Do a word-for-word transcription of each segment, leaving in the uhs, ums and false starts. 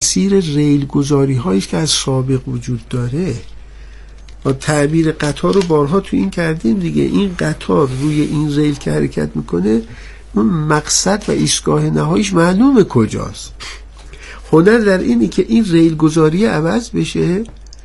مسیر ریل گذاری هایی که از سابق وجود داره. با تعبیر قطار رو بارها تو این کردیم دیگه، این قطار روی این ریل که حرکت میکنه اون مقصد و ایستگاه نهاییش معلومه کجاست. هنر در اینی که این ریل گذاری عوض بشه،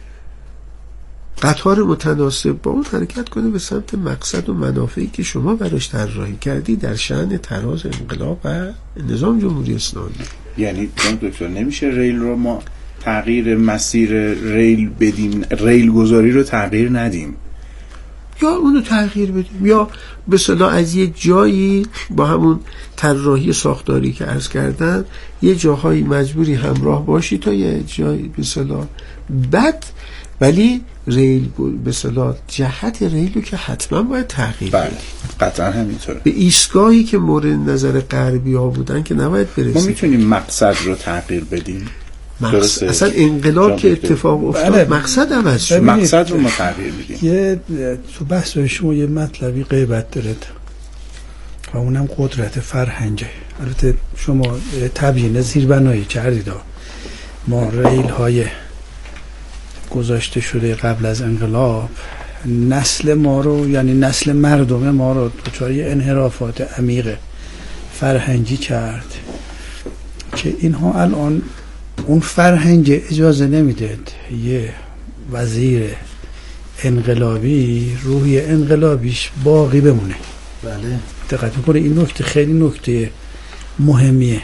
قطار متناسب با اون حرکت کنه به سمت مقصد و منافعی که شما براش طراحی کردی در شأن تراز انقلاب و نظام جمهوری اسلامی. یعنی دکتر نمیشه ریل رو ما تغییر مسیر ریل بدیم، ریل گذاری رو تغییر ندیم، یا اونو تغییر بدیم، یا به اصطلاح از یه جایی با همون طراحی ساختاری که عرض کردن یه جاهایی مجبوری همراه باشی تا یه جایی به اصطلاح بد، ولی ریل به اصطلاح جهت ریل رو که حتما باید تغییر بدیم. بله قطعا همینطوره. به ایستگاهی که مورد نظر غربی ها بودن که نباید برسیم. ما میتونیم مقصد رو تغییر بدیم. مقصد اصلا انقلاب که اتفاق افتاد بله. مقصد عوض شد، مقصد رو ما تغییر بدیم. یه تو بحث شما یه مطلبی غیبت داره و اونم قدرت فرهنگه. البته شما تبیین زیربنایی کردید، ما ریل های گذاشته شده قبل از انقلاب نسل ما رو، یعنی نسل مردم ما رو دچار انحرافات عمیق فرهنگی کرد که اینها الان اون فرهنگ اجازه نمیده یه وزیر انقلابی روحی انقلابیش باقی بمونه. بله دقت میکنه، این نکته خیلی نکته مهمیه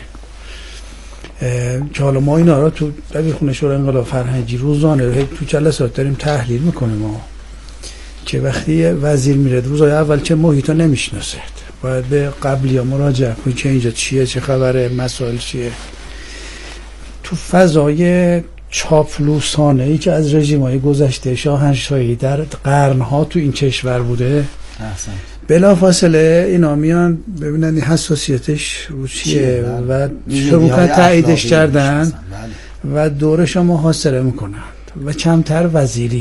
که حالا ما اینا را تو دبیرخونه شورای انقلاب فرهنگی روزانه تو جلسات داریم تحلیل میکنیم ما که وقتی وزیر میره روزای اول چه محیطا نمیشناسه، باید به قبلی ها مراجعه کنی که اینجا چیه، چه خبره، مسائل چیه. تو فضای چاپلوسانه ای که از رژیم‌های گذشته شاهنشاهی در قرنها تو این کشور بوده، احسن بلا فاصله اینا میان ببینن این حساسیتش رو چیه و شروع کردن تاییدش کردن و دورش رو محاصره میکنن و کمتر وزیری.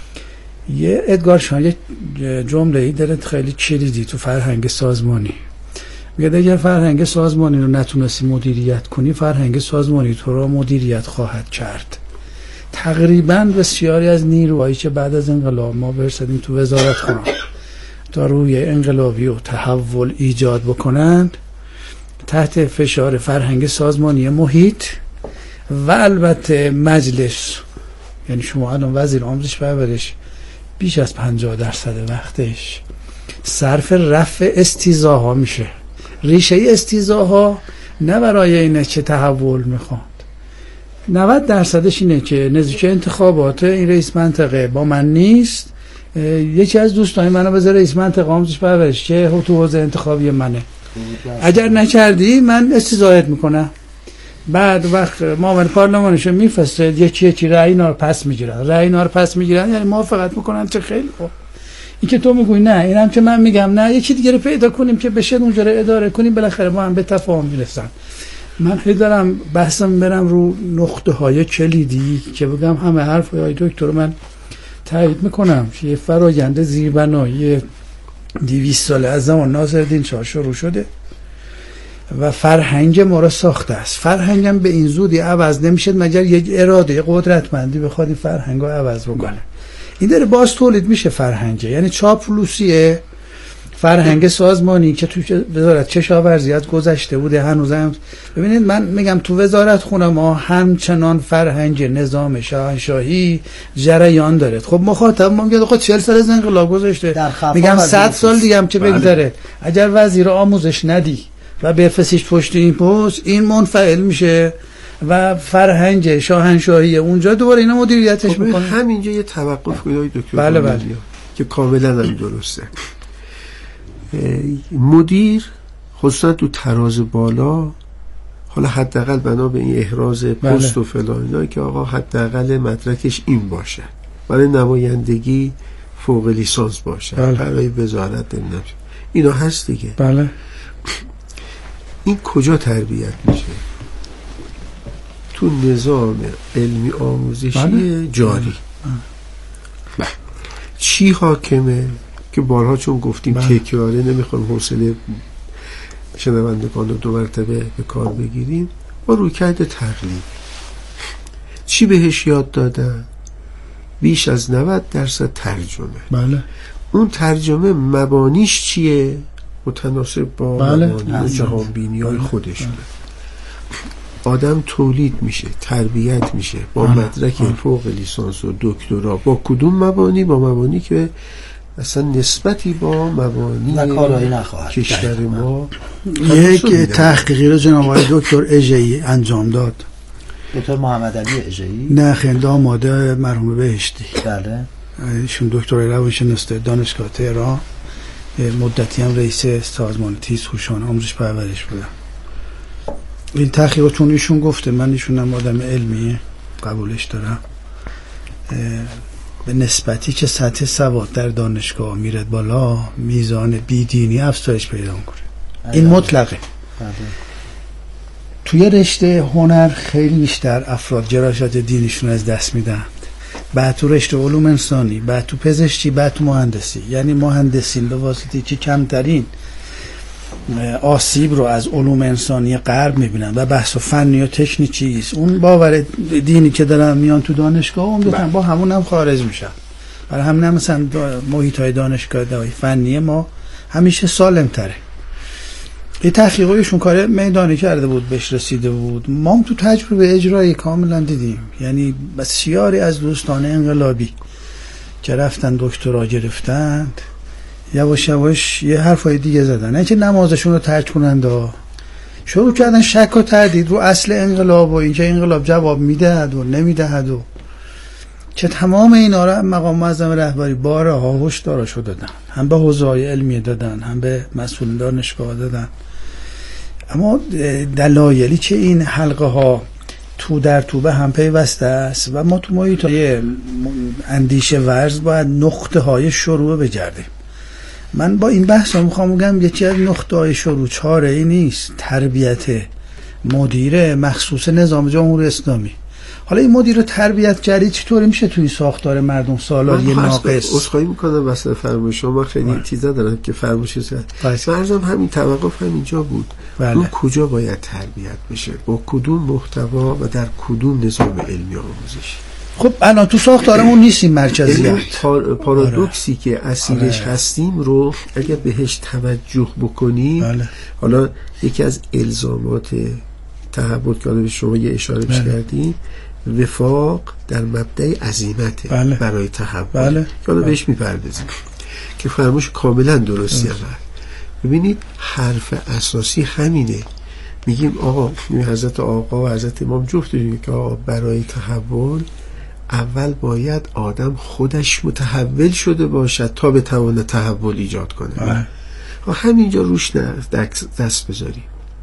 یه ادگار شان یه جمله ای داره خیلی کلیدی تو فرهنگ سازمانی، میگه اگر فرهنگ سازمانی رو نتونستی مدیریت کنی، فرهنگ سازمانی تو رو مدیریت خواهد کرد. تقریبا بسیاری از نیروهایی که بعد از انقلاب ما برسدیم تو وزارت خانه تا روی انقلابی و تحول ایجاد بکنند تحت فشار فرهنگ سازمانی محیط و البته مجلس. یعنی شما الان وزیر آموزش و پرورش بیش از پنجاه درصد وقتش صرف رفع استیضاها میشه. ریشه استیضاها نه برای اینه که تحول میخواد، نود درصدش اینه که نزدیک انتخابات این رئیس منطقه با من نیست، یکی از دوستان منو بذاره رئیس منطقه آموزش و پرورش که تو حوزه انتخابی منه، اگر نکردی من استیضاحت میکنم. بعد وقت معاون پارلمانشو میفرسته، یکی یکی رأی اینا رو پس میگیرن، رأی اینا رو پس میگیرن، یعنی موافقت میکنن. چه خیلی خوب. این که تو میگوی نه، اینم که من میگم نه، یکی دیگه رو پیدا کنیم که بشه اونجا رو اداره کنیم، بالاخره ما هم به تفاهم میرسن. من خیلی دارم بحثم برم رو نقطه های کلیدی که بگم همه حرف های دکتر من تایید میکنم. یه فرآیند زیربنایی دویست ساله از زمان ناصرالدین شاه شروع شده و فرهنگ ما را ساخته است. فرهنگم به این زودی عوض نمیشه مگر یک اراده قدرتمندی بخواد این فرهنگ رو عوض بکنه. این داره باز تولید میشه فرهنگه، یعنی چاپلوسیه فرهنگ سازمانی که تو وزارت کشاورزی از گذشته بوده هنوزم. ببینید من میگم تو وزارت خونه ما همچنان فرهنگ نظام شاهنشاهی جریان داره. خب مخاطب ما میگه خب چهل سال از انقلاب گذشته، میگم صد سال دیگه هم که بگذره، اگر وزیر آموزش ندی و بفرستیش پشت این پست، این منفعل میشه و فرهنگ شاهنشاهی اونجا دوباره اینا مدیریتش خب میکنه. همینجا یه توقف کنید دکتر. بله بله که کاملا هم درسته. مدیر خصوصا تو تراز بالا، حالا حداقل بنا به این احراز پست و فلان اینا که آقا حداقل مدرکش این باشه، برای نمایندگی فوق لیسانس باشه، بله. برای وزارت نمیشه، اینا هست دیگه. بله. این کجا تربیت میشه؟ تو نظام علمی آموزشی بله. جاری بله. چی حاکمه که بارها چون گفتیم بله. تکراره نمیخوام حوصله شنوندگان رو دو مرتبه به کار بگیریم، با رویکرد تقلید. چی بهش یاد دادن؟ بیش از نود درصد ترجمه. بله. اون ترجمه مبانیش چیه؟ متناسب با بله. مبانی جهانبینی های خودش. بله. آدم تولید میشه، تربیت میشه با آه. مدرک آه. فوق لیسانس و دکترا، با کدوم مبانی؟ با مبانی که اصلا نسبتی با مبانی کشور ما. یک تحقیقی رو جناب آقای دکتر اژه‌ای انجام داد. دکتر محمد علی اژه‌ای؟ نه خیر، داماده مرحوم بهشتی. بله. ایشون دکترای روانشناسی دانشگاه تهران، مدتی هم رئیس سازمان تیز هوشان آموزش پرورش بودن. این تحقیقات چون ایشون گفته، من ایشونم آدم علمیه قبولش دارم، به نسبتی که سطح سواد در دانشگاه میرد بالا، میزان بیدینی افزایش پیدا میکنه. این مطلقه. توی رشته هنر خیلی بیشتر افراد جرایشات دینیشون از دست میدن، بعد تو رشته علوم انسانی، بعد تو پزشکی، بعد تو مهندسی. یعنی مهندسین به واسطه که کمترین آسیب رو از علوم انسانی غرب میبینن و بحث و فنی و تکنیکی است، اون باور دینی که دارن میان تو دانشگاه اون دوتن با همون هم خارج میشن. برای همین هم مثلا محیط های دانشگاه دایی فنی ما همیشه سالم تره. این تحقیقایشون کار میدانی کرده بود، بهش رسیده بود. ما هم تو تجربه اجرایی کاملا دیدیم. یعنی بسیاری از دوستان انقلابی که رفتن دکترا گرفتند، یواش یواش یه حرفای دیگه زدن، نه که نمازشون رو ترک کنند، شروع کردن شک و تردید رو اصل انقلاب و اینکه انقلاب جواب میدهد و نمیدهد و که تمام اینا رو مقام معظم رهبری بارها هشدار شو دادن، هم به حوزه‌های علمی دادن، هم به مسئولین دانشگاه دادن. اما دلایلی که این حلقه ها تو در تو به هم پیوسته است و ما تو محیط اندیشه ورز باید نقطه های شروع بگردیم. من با این بحث ها میخوام بگم یکی از نقطه های شروع چاره ای نیست تربیت مدیر مخصوص نظام جمهوری اسلامی. حالا این مدیر تربیت جدید چطوری میشه توی ساختار مردم سالاری ناقص؟ عذرخواهی میکنم واسه فرمایش شما، خیلی چیزا دارم که فرمایش زد. مرزم همین توقف همینجا بود. بله. اون کجا باید تربیت بشه، با کدوم محتوا و در کدوم نظام علمی آموزشی؟ خب الان تو ساختارمون نیستیم مرکزیت. پار، پارادوکسی آره. که اسیرش آره. هستیم رو اگر بهش توجه بکنیم بله. حالا یکی از الزامات تحول که به شما یه اشاره بله. کردیم، وفاق در مبدأ عزیمت بله. برای تحول بله. که حالا بهش میپردازیم که فرموش کاملا درستی عمل. ببینید حرف اساسی همینه، میگیم آقا حضرت آقا و حضرت امام جفت دیگه که آقا برای تحول اول باید آدم خودش متحول شده باشد تا به توان تحول ایجاد کنه. بله. همینجا روش دست بذاریم.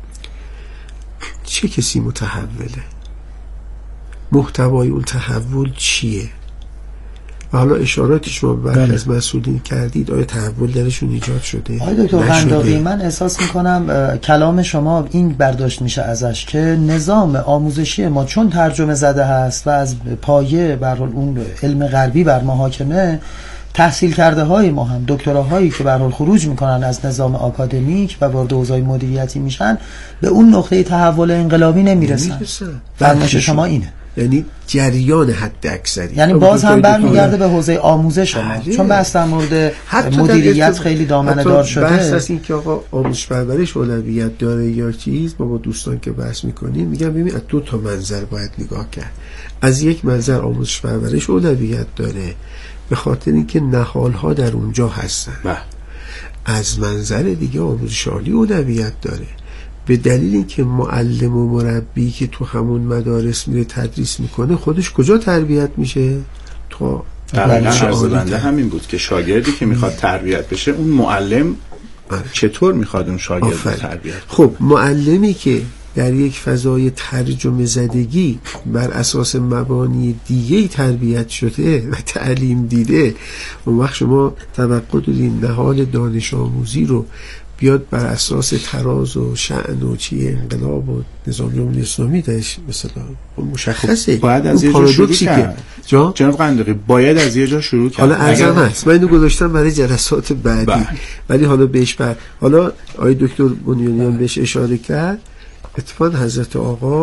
چه کسی متحوله؟ محتوای اون تحول چیه؟ و حالا اشاراتی شما برخی از مسئولین کردید، آیا تحول درشون ایجاد شده؟ آیا دکتر قنداقی، من احساس میکنم کلام شما این برداشت میشه ازش که نظام آموزشی ما چون ترجمه زده هست و از پایه بر اون علم غربی بر ما حاکمه، تحصیل کرده های ما هم دکتراهایی که به هر حال خروج میکنن از نظام آکادمیک و وارد حوزه‌های مدیریتی میشن به اون نقطه تحول انقلابی نمیرسن. فرمایش شما اینه، یعنی جریان حد اکثری، یعنی باز هم برمیگرده به حوزه آموزش ما، چون بحث در مورد مدیریت خیلی دامنه دار شده. بحث از این که آقا آموزش پرورش اولویت داره یا چیز، ما با دوستان که بحث میکنیم میگم ببین از دو تا منظر باید نگاه کرد. از یک منظر آموزش پرورش اولویت داره به خاطر اینکه نهالها در اونجا هستن. بله. از منظر دیگه آموزش عالی اولویت داره به دلیل اینکه معلم و مربی که تو همون مدارس میره تدریس میکنه خودش کجا تربیت میشه؟ تو دقیقاً عرض بنده همین بود که شاگردی که میخواد تربیت بشه اون معلم آره. چطور میخواد اون شاگرد رو تربیت؟ خب معلمی که در یک فضای ترجمه زدگی بر اساس مبانی دیگه تربیت شده و تعلیم دیده، اون وقت شما توقع دارین نهال دانش آموزی رو بیاد بر اساس تراز و شأن و چی انقلاب و نظام جمهوری اسلامی داشت مثلا مشخصه. باید از یه جا شروع کرد. جا؟ جناب قنداقی باید از یه جا شروع کرد. حالا ارزم هست من اینو گذاشتم برای جلسات بعدی بح. ولی حالا بهش بر حالا آقای دکتر بنیانیان بهش اشاره کرد. اتفاق حضرت آقا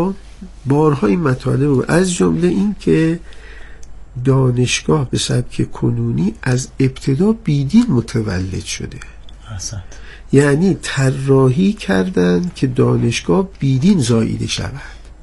بارها این مطالب بود، از جمله این که دانشگاه به سبک کنونی از ابتدا بیدین متولد شده. احسنت. یعنی طراحی کردن که دانشگاه بیدین زاییده شود.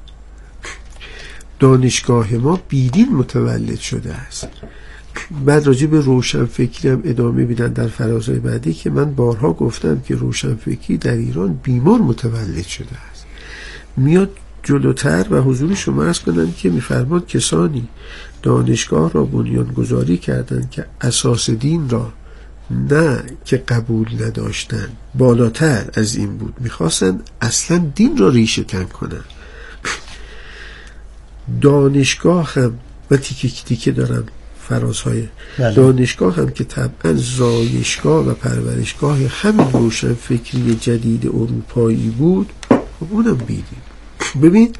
دانشگاه ما بیدین متولد شده است. بعد راجع به روشنفکری هم ادامه میدن در فرازهای بعدی که من بارها گفتم که روشنفکری در ایران بیمار متولد شده است. میاد جلوتر و حضور شما عرض کنم که میفرماد کسانی دانشگاه را بنیان گذاری کردند که اساس دین را نه که قبول نداشتن، بالاتر از این بود، میخواستن اصلا دین را ریشه کن کنن. دانشگاه هم و تیکه تیکه دارم فرازهای بله. دانشگاه هم که طبعا زایشگاه و پرورشگاه همین روشن فکری جدید اروپایی بود، اونم بیدیم. ببین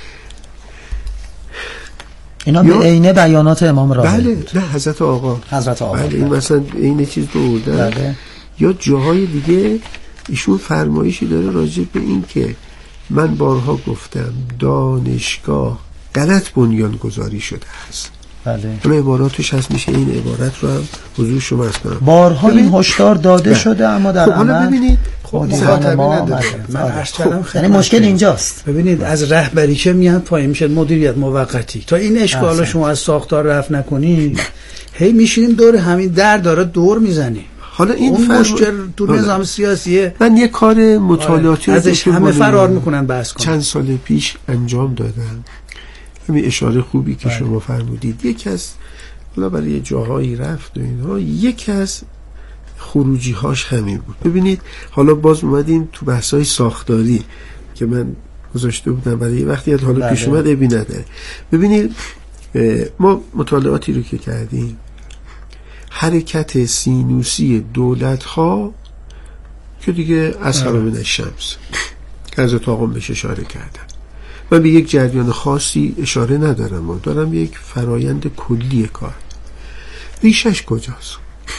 اینا به عینه بیانات امام راهب بله بود. نه حضرت آقا حضرت آقا بله این مثلا این چیز رو بردن. بله. یا جاهای دیگه ایشون فرمایشی داره راجع به این که من بارها گفتم دانشگاه غلط بنیان گذاری شده است. بله. حالا عباراتش هست، میشه این عبارت رو هم حضور شما هست کنم. بارها این هشدار داده بله. شده اما در خب عمل ببینید مدیران ما من عرض کردم یعنی مشکل اینجاست. ببینید از رهبریشه میان پایین میشه مدیریت موقتی. تا این اشکال شما از ساختار رفع نکنی هی میشینیم دور همین در داره دور میزنیم. حالا این اون فر... مشکل تو نظام سیاسیه. من یه کار مطالعاتی آره. ازش همه فرار میکنن بحث کنن. چند سال پیش انجام دادم. همین اشاره خوبی که بله. شما فرمودید. یکی از حالا برای جاهایی رفت و اینها، یکی از خروجی هاش همین بود. ببینید حالا باز اومدیم تو بحث‌های ساختاری که من گذاشته بودم برای وقتی حالا بله. پیش اومد ابی نداره. ببینید ما مطالعاتی رو که کردیم، حرکت سینوسی دولت‌ها که دیگه از من الشمس که حضرت آقا بهش اشاره کردن، من به یک جریان خاصی اشاره ندارم، من دارم یک فرایند کلی کار. ریشش کجاست؟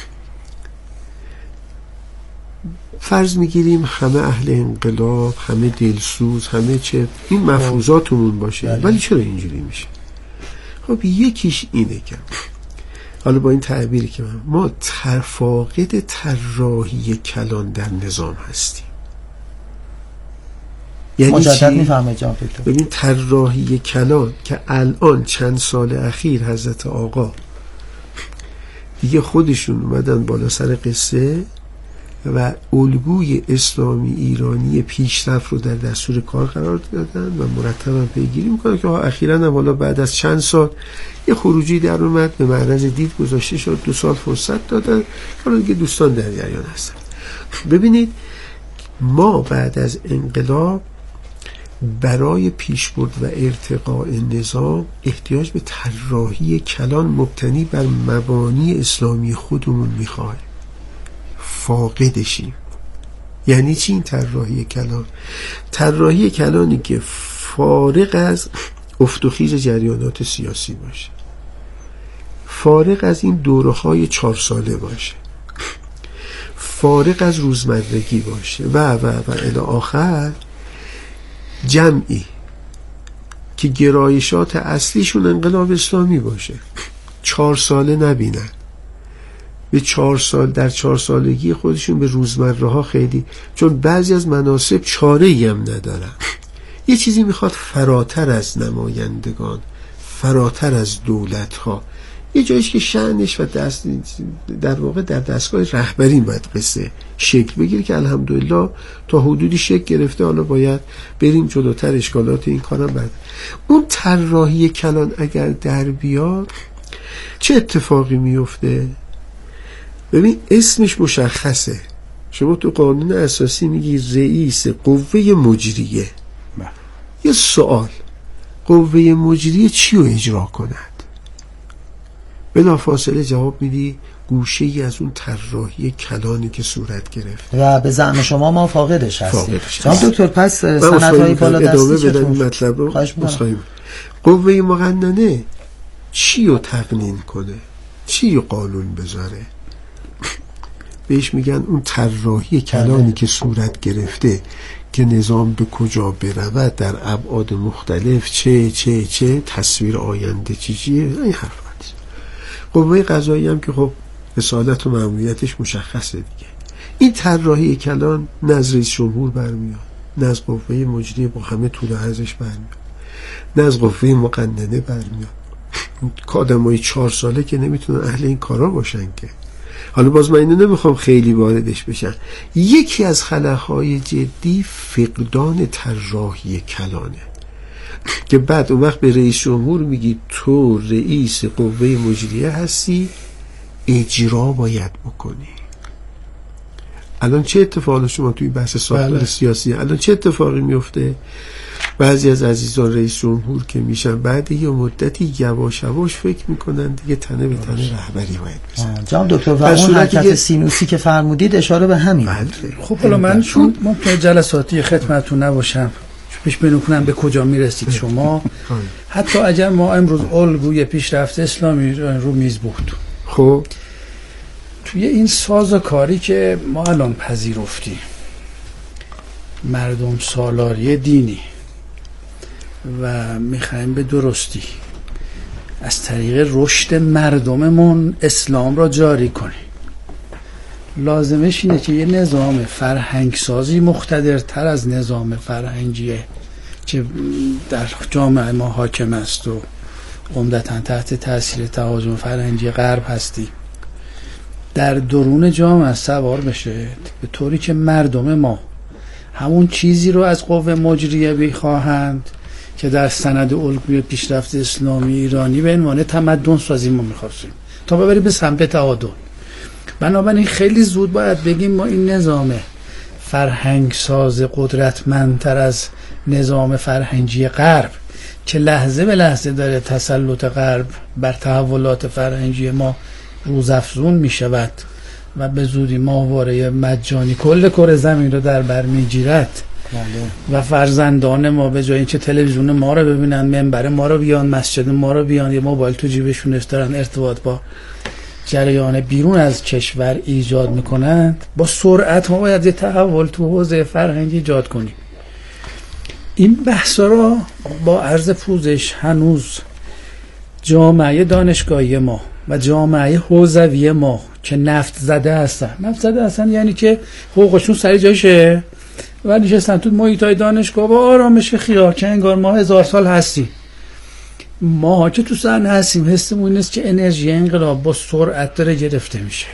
فرض میگیریم همه اهل انقلاب، همه دلسوز، همه چه این مفروضاتمون باشه، بله. ولی چرا اینجوری میشه؟ خب یکیش اینه که حالا با این تعبیری که من ما فاقد طراحی کلان در نظام هستیم. یعنی مجدد میفهمه جان دکتر. ببین طراحی کلان که الان چند سال اخیر حضرت آقا دیگه خودشون اومدن بالا سر قصه و الگوی اسلامی ایرانی پیشرفت رو در دستور کار قرار دادن و مرتبا پیگیری میکنن که اخیراً هم حالا بعد از چند سال یه خروجی در اومد، به معرض دید گذاشته شد، دو سال فرصت دادن، حالا دیگه دوستان در جریان هستن. ببینید ما بعد از انقلاب برای پیشبرد و ارتقاء نظام احتیاج به طراحی کلان مبتنی بر مبانی اسلامی خودمون میخوایم، فاقدشیم. یعنی چی این طراحی کلان؟ طراحی کلانی که فارغ از افت و خیز جریانات سیاسی باشه، فارغ از این دوره‌های چهار ساله باشه، فارغ از روزمرگی باشه و و و الی آخر، جمعی که گرایشات اصلیشون انقلاب اسلامی باشه، چهار ساله نبینن، به چهار سال در چهار سالگی خودشون به روزمره ها خیلی، چون بعضی از مناصب چاره ای هم ندارن، یه چیزی میخواد فراتر از نمایندگان، فراتر از دولت ها، یه جایش که شأنش و دست در واقع در دستگاه رهبری باید قصه شکل بگیره که الحمدلله تا حدودی شکل گرفته. حالا باید بریم جلوتر، اشکالات این کارم بعد. اون طراحی کلان اگر در بیاد چه اتفاقی میفته؟ ببین اسمش مشخصه، شما تو قانون اساسی میگی رئیس قوه مجریه. یه سوال، قوه مجریه چی رو اجرا کند؟ بلا فاصله جواب میدی گوشه ای از اون طراحی کلانی که صورت گرفت و به زعم شما ما فاقدش هستیم. جناب دکتر پس سندهای بالا دستی چطور؟ مطلب رو مصاحبه. قوه مقننه چی رو تقنین کنه؟ چی رو قانون بذاره؟ بهش میگن اون طراحی کلانی که صورت گرفته که نظام به کجا برود در ابعاد مختلف، چه چه چه تصویر آینده چی چیه، این حرف نیست. قوه قضاییه هم که خب رسالت و مأموریتش مشخصه دیگه. این طراحی کلان نه از رئیس جمهور برمیاد، نه از قوه مجریه با همه طول و عرضش برمیاد، نه از قوه مقننه برمیاد. آدمای چهار ساله که نمیتونن اهل این کارا باشن که. حالا باز من اینو نمیخوام خیلی واردش بشم. یکی از خلاهای جدی فقدان طراحی کلانه که بعد اون وقت به رئیس جمهور میگی تو رئیس قوه مجریه هستی، اجرا باید بکنی. الان چه اتفاقی شما توی بحث ساختار بله. سیاسی الان چه اتفاقی میفته؟ بعضی از عزیزان رئیس جمهور که میشن بعد یه مدتی یواش یواش فکر میکنن دیگه تنه به تنه رهبری باید بزن. جناب دکتر و اون حرکت دیگه... سینوسی که فرمودید اشاره به همین بود. خب حالا من چون ممکنه جلساتی خدمتتون نباشم پیش بینی کنم به کجا میرسید شما، حتی اگر ما امروز الگوی پیشرفت اسلامی رو میز بود، خب توی این سازوکاری که ما الان پذیرفتیم، مردم سالاری دینی و میخوایم به درستی از طریق رشد مردممون اسلام را جاری کنیم، لازمش اینه که یه نظام فرهنگسازی مقتدرتر از نظام فرهنگیه که در جامعه ما حاکم است و عمدتاً تحت تاثیر تهاجم فرهنگی غرب هستی، در درون جامعه سوار بشه به طوری که مردم ما همون چیزی رو از قوه مجریه بخواهند که در سند الگوی پیشرفت اسلامی ایرانی به عنوان تمدن سازی ما می‌خواستیم تا ببریم به سمت تعادل. بنابراین خیلی زود باید بگیم ما این نظام فرهنگ ساز قدرتمندتر از نظام فرهنگی غرب که لحظه به لحظه داره تسلط غرب بر تحولات فرهنگی ما روزافزون می شود و به زودی ماهواره مجانی کل کره زمین رو در بر می گیرد و فرزندان ما به جای اینکه تلویزیون ما رو ببینن، منبر ما رو بیان، مسجد ما رو بیان، یه موبایل تو جیبشون دارن ارتباط با جریان بیرون از کشور ایجاد میکنند، با سرعت ما باید یه تحول تو حوزه فرهنگی ایجاد کنیم. این بحثا را با عرض پوزش هنوز جامعه دانشگاهی ما و جامعه حوزوی ما که نفت زده هستن، نفت زده هستن یعنی که حقوقشون سر جایشه و نشستن تو محیطای دانشگاه با آرامش خیال که انگار ما هزار سال هستیم. ما که تو صحنه هستیم حسمون این است که انرژی انقلاب با سرعت داره گرفته میشه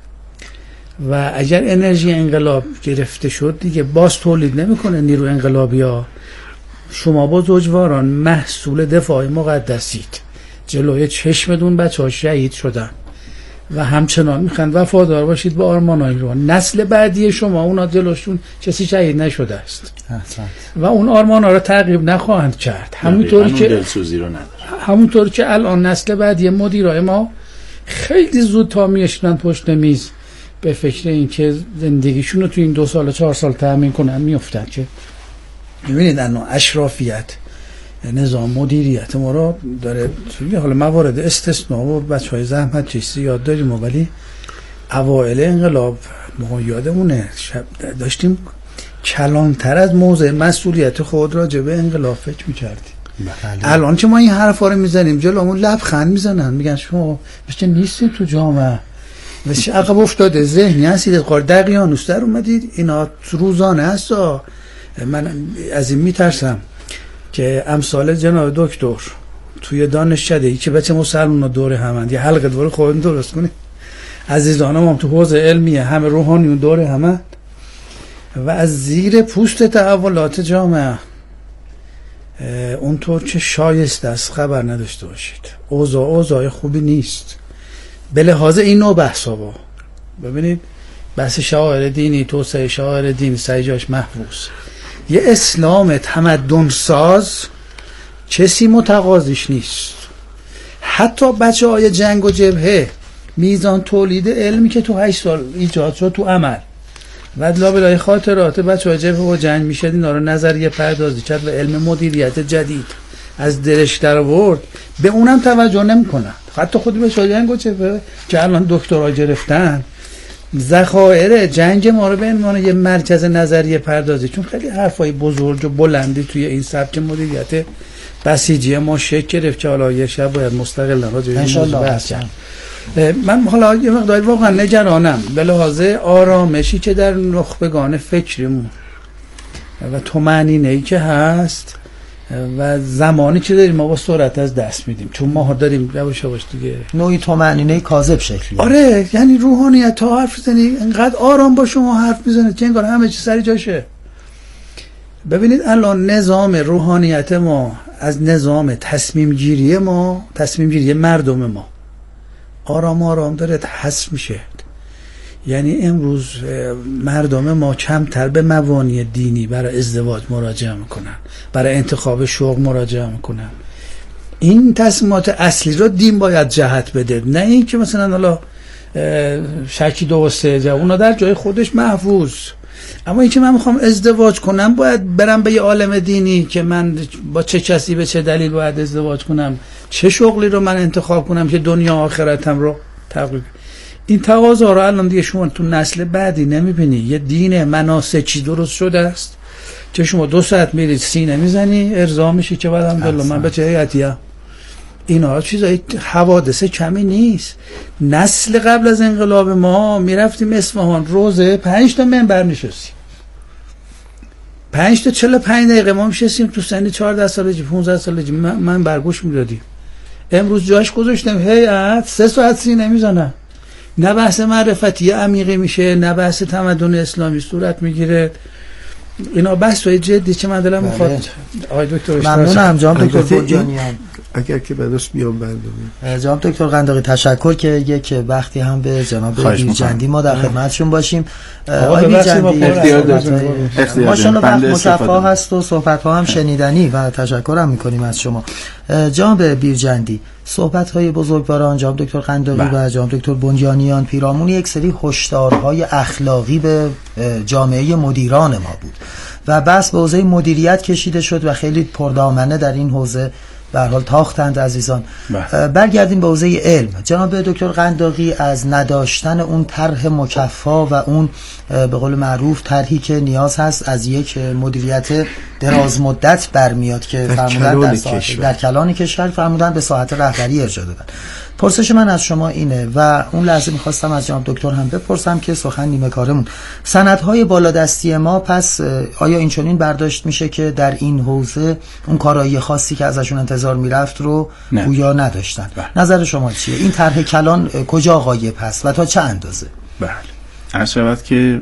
و اگر انرژی انقلاب گرفته شد دیگه باز تولید نمیکنه نیرو انقلابی ها. شما با زوجواران محصول دفاع مقدسید، جلوی چشمتون بچه ها شهید شدن و همچنان میخواند وفادار باشید به آرمانهای رو. نسل بعدی شما اونا جلوشون کسی شهید نشده است و اون آرمانها رو تعقیب نخواهند کرد. همونطوری که دلسوزی رو نداره. همونطوری که الان نسل بعدی مدیرای ما خیلی زود تا میشنن پشت میز به فکر این که زندگیشون رو تو این دو سال چهار سال تأمین کنن میافتن که میبینید الان اشرافیت نظام مدیریت ما رو داره توی حالا موارد استثناء و بچهای زحمت چیزی یاد داریم، ولی اوائل انقلاب ما یادمونه داشتیم کلانتر از موضع مسئولیت خود را جبه انقلاب فکر می‌کردیم. الان که ما این حرفا رو میزنیم جلومون لبخند میزنن، میگن شما بچه نیستید تو جامعه، بچه عقب افتاده ذهنی هستید، قار دقیانوس در اومدید. اینا روزانه هست. من از این میترسم که امثال جناب دکتر توی دانشکده ای که بچه مسلمان دوره همند یه حلقه دوره خودم درست کنی، عزیزانم هم تو حوزه علمیه همه روحانیون دوره همند و از زیر پوست تحولات جامعه اونطور که شایسته است خبر نداشته باشید. اوضاع اوضاع خوبی نیست به لحاظ این نوع بحثا. با ببینید بحث شعائر دینی، توسعه شعائر دینی سعی جاش محفوظ. یه اسلام تمدن ساز کسی متقاضیش نیست. حتی بچه های جنگ و جبهه میزان تولید علمی که تو هشت سال ایجاد شد تو عمل و لابلای خاطرات بچه های جبهه و جنگ میشد اینا رو نظریه پردازی کرد و علم مدیریت جدید از درش در آورد، به اونم توجه نمی کنند. حتی خود بچه های جنگ و جبهه که الان دکترا گرفتن ذخایر جنگ ما رو به عنوان یه مرکز نظریه پردازی، چون خیلی حرفای بزرگ و بلندی توی این سبک مدیریت بسیجی ما شکل گرفت که حالا یه شب باید مستقل راجع به این موضوع بحث کنم. من حالا یه مقدار واقعا نگرانم به لحاظ آرامشی که در نخبگان فکریمون و طمأنینه‌ای که هست و زمانی که داریم ما با سرعت از دست میدیم، چون ما داریم یواش یواش دیگه نوعی طمأنینه کاذب شکلی. آره، یعنی روحانیت تا حرف بزنی انقدر آرام با شما حرف بزنه که انگار همه چی سر جاشه. ببینید الان نظام روحانیت ما از نظام تصمیم گیری ما، تصمیم گیری مردم ما آرام آرام داره حذف میشه. یعنی امروز مردم ما کمتر به موانع دینی برای ازدواج مراجعه میکنن، برای انتخاب شغل مراجعه میکنن. این تصمیمات اصلی رو دین باید جهت بده، نه این که مثلا حالا شکی دو و سه اونا در جای خودش محفوظ. اما این که من میخوام ازدواج کنم باید برم به یه عالم دینی که من با چه کسی به چه دلیل باید ازدواج کنم، چه شغلی رو من انتخاب کنم که دنیا آخرتم رو تقریبا. این تقاضا رو الان دیگه شما تو نسل بعدی نمیبینی. یه دین مناسکی درست شده است که شما دو ساعت میرید سینه میزنی ارضا میشی که بعد الحمدلله من به چه هیئتیه. اینا چیزای حوادث کمی نیست. نسل قبل از انقلاب ما میرفتیم اصفهان روزه پنج تا منبر نشستیم، پنج تا چهل و پنج دقیقه ما میشستیم تو سن چهارده سالگی پانزده سالگی من برگوش میدادیم. امروز جاش گذاشتم هیئت سه ساعت سینه میزنن، نه بحث معرفتی عمیقی میشه، نه بحث تمدن اسلامی صورت میگیره. اینا بحثای جدی که من دلم میخواد. آقای دکتر ممنونم جناب دکتر بنجانیان. اگر که بدوس میام برنامه جناب دکتر قنداقی تشکر که یک وقتی هم به جناب بیرجندی ما در خدمتشون باشیم. آقای بیرجندی ماشاءالله وقت مصفا هست و صحبت ها هم شنیدنی و تشکرم میکنیم از شما. جناب بیرجندی، صحبت های بزرگواران جناب دکتر قنداقی و جناب دکتر بنجانیان پیرامون یک سری هشدارهای اخلاقی به جامعه مدیران ما بود و بس به حوزه مدیریت کشیده شد و خیلی پردامنه در این حوزه به هر حال تاختند عزیزان. برگردیم به حوزه علم. جناب دکتر قنداقی از نداشتن اون طرح مکفا و اون به قول معروف طرحی که نیاز هست از یک مدیریت دراز مدت برمیاد که فرمودن در, ساعت در کلان کشور فرمودن به ساعت رهبری ارجاع دادن. پرسش من از شما اینه و اون لحظه میخواستم از جناب دکتر هم بپرسم که سخن نیمه کارمون. سندهای بالادستی ما پس آیا این چنین برداشت میشه که در این حوزه اون کارایی خاصی که ازشون انتظار میرفت رو گویا نداشتن؟ بله. نظر شما چیه؟ این طرح کلان کجا غایب هست و تا چه اندازه؟ بله. عرض شود که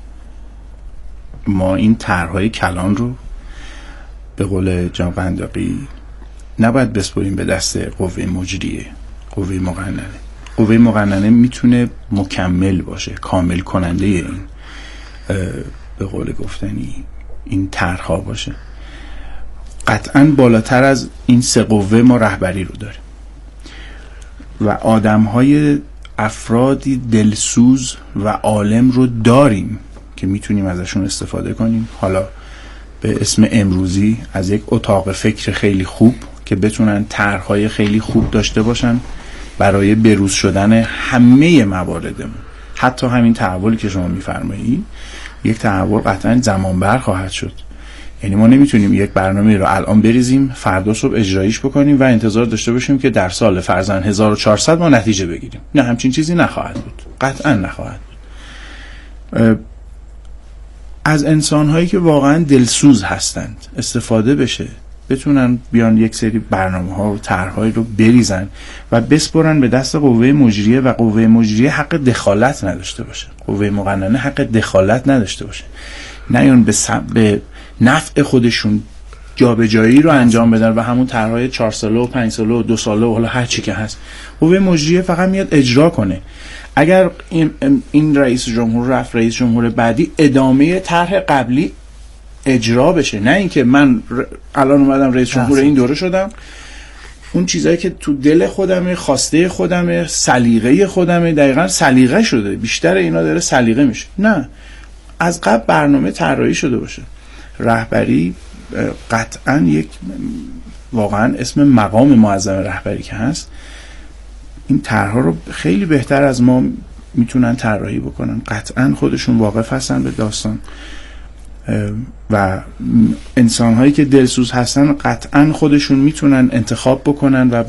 ما این طرحهای کلان رو به قول جناب قنداقی نباید بسپریم به دست قوه مجریه، قوه مقننه. قوه مقننه میتونه مکمل باشه، کامل کننده این به قول گفتنی این طرح‌ها باشه. قطعاً بالاتر از این سه قوه ما رهبری رو داریم و آدم‌های افرادی دلسوز و عالم رو داریم که میتونیم ازشون استفاده کنیم. حالا به اسم امروزی از یک اتاق فکر خیلی خوب که بتونن طرح‌های خیلی خوب داشته باشن برای بروز شدن همه مواردمون. حتی همین تحولی که شما میفرمایید یک تحول قطعا زمان بر خواهد شد. یعنی ما نمیتونیم یک برنامه رو الان بریزیم فردا صبح اجرایش بکنیم و انتظار داشته باشیم که در سال فرضاً هزار و چهارصد ما نتیجه بگیریم. نه، همچین چیزی نخواهد بود، قطعا نخواهد بود. از انسان‌هایی که واقعا دلسوز هستند استفاده بشه، بتونن بیان یک سری برنامه‌ها و طرح‌هایی رو بریزن و بسپرن به دست قوه مجریه و قوه مجریه حق دخالت نداشته باشه، قوه مقننه حق دخالت نداشته باشه، نه اون به, به نفع خودشون جابجایی رو انجام بدن و همون طرح‌های چهار ساله و پنج ساله و دو ساله و حالا هر چی که هست. قوه مجریه فقط میاد اجرا کنه. اگر این, این رئیس جمهور رفت رئیس جمهور بعدی ادامه طرح قبلی اجرا بشه، نه اینکه من الان اومدم رئیس جمهور این دوره شدم اون چیزایی که تو دل خودمه، خواسته خودمه، سلیقه خودمه، دقیقاً سلیقه شده، بیشتر اینا داره سلیقه میشه. نه، از قبل برنامه طراحی شده باشه. رهبری قطعاً یک واقعاً اسم مقام معظم رهبری که هست، این طرح‌ها رو خیلی بهتر از ما میتونن طراحی بکنن، قطعا خودشون واقف هستن به داستان و انسان هایی که دلسوز هستن قطعا خودشون میتونن انتخاب بکنن و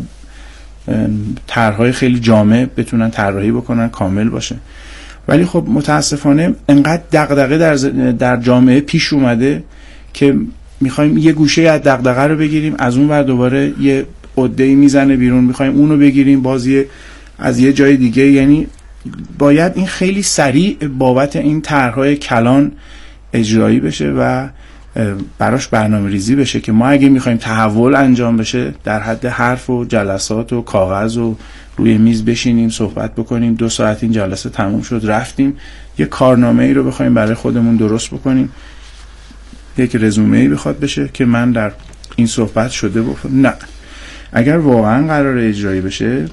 طرحهای خیلی جامع بتونن طراحی بکنن، کامل باشه. ولی خب متاسفانه انقدر دغدغه در در جامعه پیش اومده که میخوایم یه گوشه از دغدغه رو بگیریم، از اون ور دوباره یه عده‌ای میزنه بیرون، میخوایم اون رو بگیریم بازی از یه جای دیگه. یعنی باید این خیلی سریع بابت این طرحهای کلان اجرایی بشه و براش برنامه ریزی بشه که ما اگه میخوایم تحول انجام بشه در حد حرف و جلسات و کاغذ و روی میز بشینیم صحبت بکنیم، دو ساعت این جلسه تموم شد رفتیم، یه کارنامه ای رو بخوایم برای خودمون درست بکنیم، یک رزومه ای بخواد بشه که من در این صحبت شده بکنم. نه، اگر واقعا قرار اجرایی بشه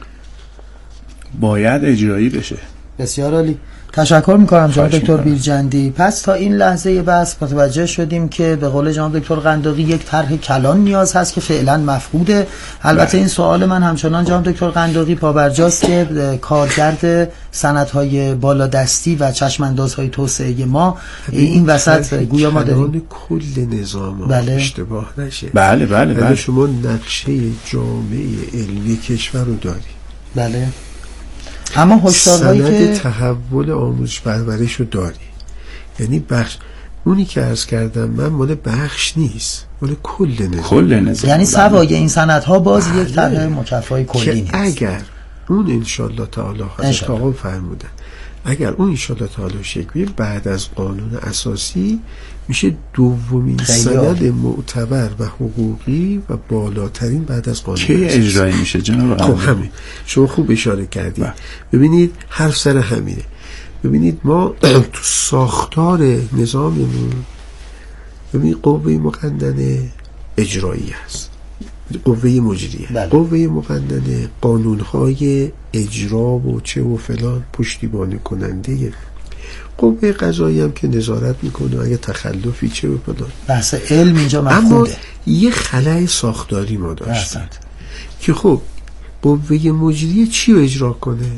باید اجرایی بشه. بسیار عالی، تشکر میکنم جناب دکتر بیرجندی. پس تا این لحظه بحث متوجه شدیم که به قول جناب دکتر قنداقی یک طرح کلان نیاز هست که فعلا مفقوده. البته این سوال من همچنان جناب دکتر قنداقی پابرجاست که کارگرد سندهای بالادستی و چشماندازهای توسعه ما این وسط گویا ما داریم کل نظام بله. اشتباه نشه. بله بله بله. شما نقشه جامعه علمی کشور رو داری. بله. اما هشدارهایی که تحول آموزش پرورش رو داری، یعنی بخش اونی که عرض کردم من مال بخش نیست، مال کل نظام. کل نظام. یعنی سوای این سندها باز بله. یک طرح مکافای کلی نیست. اگر اون انشالله تعالی حضرت آقا فرمودن اگر اون انشالله تعالی شکلی بعد از قانون اساسی میشه دومین سند معتبر و حقوقی و بالاترین بعد از قانون کی اجرایی میشه جناب؟ خب همین شما خوب اشاره کردید. ببینید حرف سر همینه. ببینید ما تو ساختار نظاممون ببینید قوه مقننه اجرایی هست، قوه مجریه. بله. قوه مقننه قانونهای اجرا و چه و فلان پشتیبانی کننده، قوه قضایی هم که نظارت میکنه اگه تخلفی چه و فلان. بحث علم اینجا مفقوده. اما یه خلأ ساختاری ما داشتیم که خب قوه مجریه چی رو اجرا کنه؟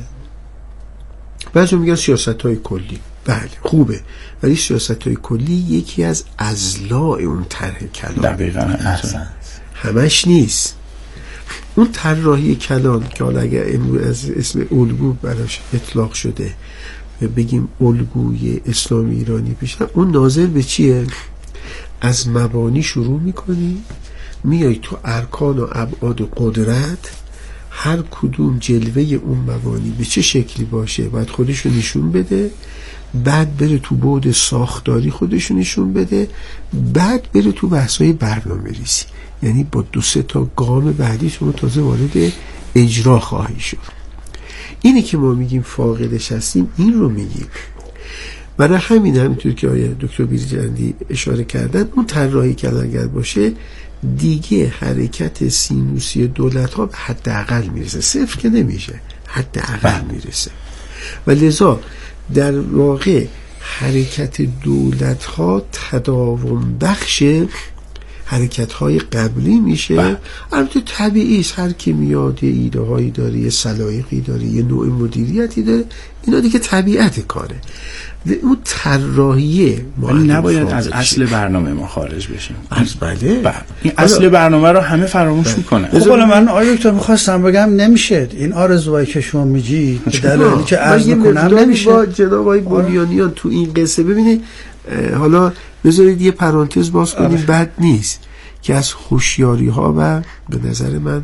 بعضی میگن سیاست‌های کلی. بله خوبه، ولی سیاست‌های کلی یکی از اضلاع اون طرح کلان. دقیقاً همش نیست. اون طراحی کلان که حالا اگر از اسم الگو براش اطلاق شده بگیم الگوی اسلامی ایرانی پیشن، اون ناظر به چیه؟ از مبانی شروع میکنی میای تو ارکان و ابعاد و قدرت، هر کدوم جلوه اون مبانی به چه شکلی باشه باید خودشو نشون بده، بعد بره تو بعد ساختاری خودشو نشون بده، بعد بره تو بحثای برنامه ریزی. یعنی با دو سه تا گام بعدی شما تازه وارد اجرا خواهی شد. اینی که ما میگیم فاقدش هستیم این رو میگیم. برای همین همینطور که آیه دکتر بیرجندی اشاره کردن اون طراحی که اگر باشه دیگه حرکت سینوسی دولت ها به حداقل میرسه، صفر که نمیشه، حداقل میرسه. و لذا در واقع حرکت دولت ها تداوم بخش حرکت های قبلی میشه. البته طبیعی است، هر کی میاد یه ایده هایی داره، یه سلایقی داره، یه نوع مدیریتی داره، اینا دیگه طبیعت کاره. اون طراحیه ولی نباید از اصل برنامه ما خارج بشیم. از بله با. این اصل برنامه رو همه فراموش میکنن. خب حالا من آقای دکتر میخواستم بگم نمیشه این آرزوهایی که شما میگید به دلیلی که عرض میکنم نمیشه. با جناب آقای بنیانیان تو این قصه ببینید، حالا بذارید یه پرانتز باز کنیم، بد نیست که از هوشیاری ها و به نظر من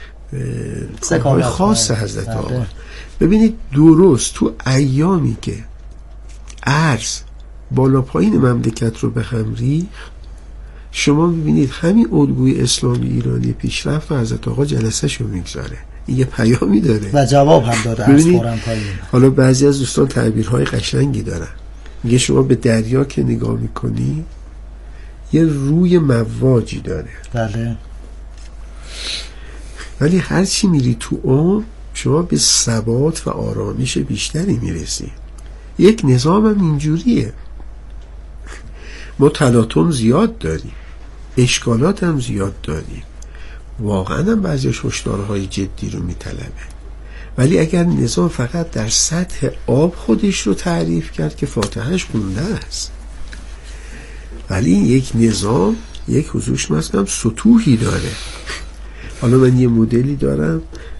کارهای خاص حضرت آقا ببینید درست تو ایامی که ارز بالا پایین مملکت رو به هم ریخت، شما ببینید همین الگوی اسلامی ایرانی پیشرفت و حضرت آقا جلسه شو میگذاره، این یه پیامی داره و جواب هم داده از فورم پایین. حالا بعضی از دوستان تعبیرهای قشنگی دارن، میگه شما به دریا که نگاه میکنی یه روی مواجی داره، بله، ولی هر چی میری تو اون شما به ثبات و آرامش بیشتری میرسی. یک نظام هم اینجوریه، ما تلاطم زیاد داریم، اشکالات هم زیاد داریم، واقعا هم بعضیش هشدارهای جدی رو میطلبه، ولی اگر نظام فقط در سطح آب خودش رو تعریف کرد که فاتحهش خونده است، ولی یک نظام یک حضورش مثلا سطوحی داره. حالا من یه مدلی دارم